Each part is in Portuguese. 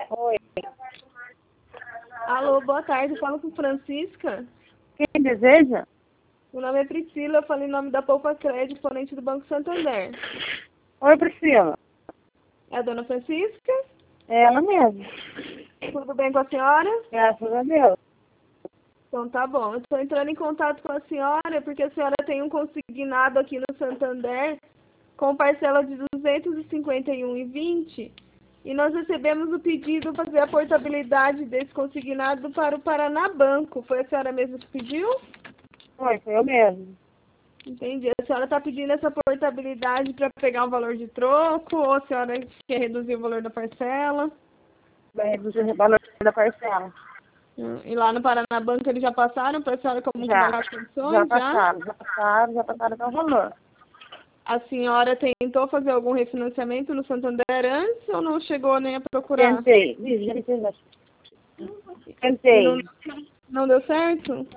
Oi. Alô, boa tarde. Falo com Francisca. Quem deseja? Meu nome é Priscila. Eu falo em nome da Poupa Crédito, ponente do Banco Santander. Oi, Priscila. É a dona Francisca? É ela mesmo. Tudo bem com a senhora? Graças a Deus. Então tá bom. Eu estou entrando em contato com a senhora porque a senhora tem um consignado aqui no Santander com parcela de R$ 251,20 e nós recebemos o pedido para fazer a portabilidade desse consignado para o Paraná Banco. Foi a senhora mesma que pediu? Foi eu mesmo. Entendi. A senhora está pedindo essa portabilidade para pegar um valor de troco ou a senhora quer reduzir o valor da parcela? Vai reduzir o valor da parcela. E lá no Paraná Banco eles já passaram para a senhora como que vai as condições? Já passaram com o valor. A senhora tentou fazer algum refinanciamento no Santander antes ou não chegou nem a procurar? Tentei. E não deu certo?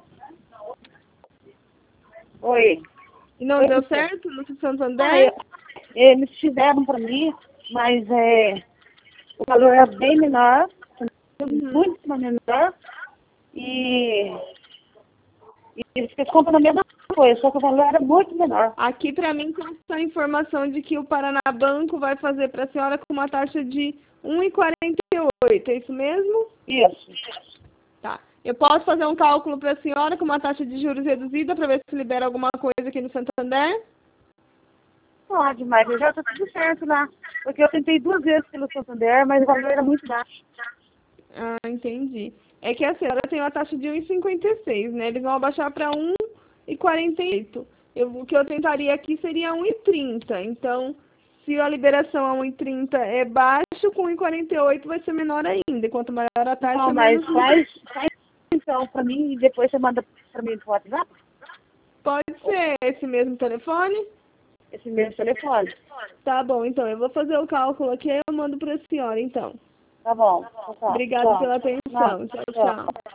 Oi. E não Oi, deu Priscila. certo no Santander? Eles fizeram para mim, mas o valor era bem menor, Uhum. muito menor, e eles compram na mesma coisa, só que o valor era muito menor. Aqui para mim consta a informação de que o Paraná Banco vai fazer para a senhora com uma taxa de 1,48. É isso mesmo? Isso. Tá. Eu posso fazer um cálculo para a senhora com uma taxa de juros reduzida para ver se libera alguma coisa aqui no Santander? Pode, mas já está tudo certo lá. Porque eu tentei 2 vezes pelo Santander, mas o valor era muito baixo. Ah, entendi. É que a senhora tem uma taxa de 1,56, né? Eles vão abaixar para 1,48. O que eu tentaria aqui seria 1,30. Então, se a liberação a 1,30 é baixo, com 1,48 vai ser menor ainda. E quanto maior a taxa, Não, mas menos... faz então para mim e depois você manda para mim no WhatsApp Pode ser esse mesmo telefone? esse mesmo telefone. Tá bom, então eu vou fazer o cálculo aqui e eu mando para a senhora, então. Tá bom. Obrigada pela atenção. Tchau, tchau.